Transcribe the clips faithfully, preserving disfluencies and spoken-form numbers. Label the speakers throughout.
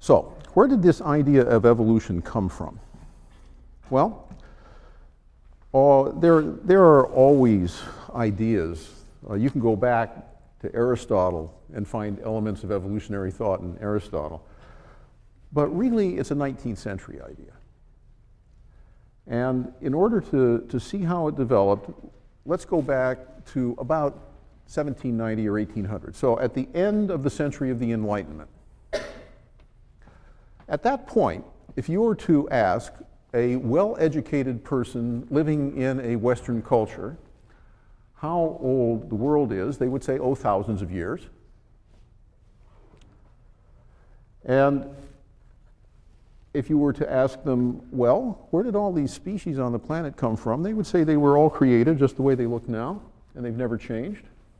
Speaker 1: So, where did this idea of evolution come from? Well, uh, there, there are always ideas. Uh, you can go back to Aristotle and find elements of evolutionary thought in Aristotle. But really, it's a nineteenth century idea. And in order to, to see how it developed, let's go back to about seventeen ninety or eighteen hundred. So at the end of the century of the Enlightenment. At that point, if you were to ask a well-educated person living in a Western culture how old the world is, they would say, oh, thousands of years. And if you were to ask them, well, where did all these species on the planet come from? They would say they were all created just the way they look now, and they've never changed.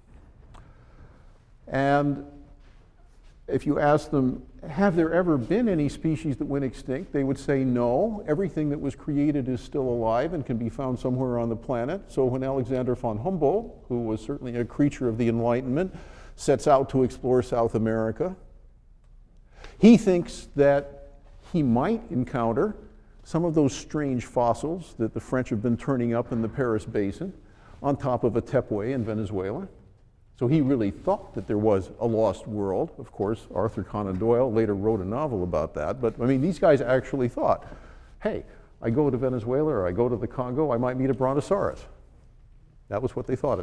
Speaker 1: And if you ask them, have there ever been any species that went extinct? They would say no. Everything that was created is still alive and can be found somewhere on the planet. So when Alexander von Humboldt, who was certainly a creature of the Enlightenment, sets out to explore South America, he thinks that he might encounter some of those strange fossils that the French have been turning up in the Paris Basin on top of a tepue in Venezuela. So he really thought that there was a lost world. Of course, Arthur Conan Doyle later wrote a novel about that. But I mean, these guys actually thought, hey, I go to Venezuela or I go to the Congo, I might meet a brontosaurus. That was what they thought at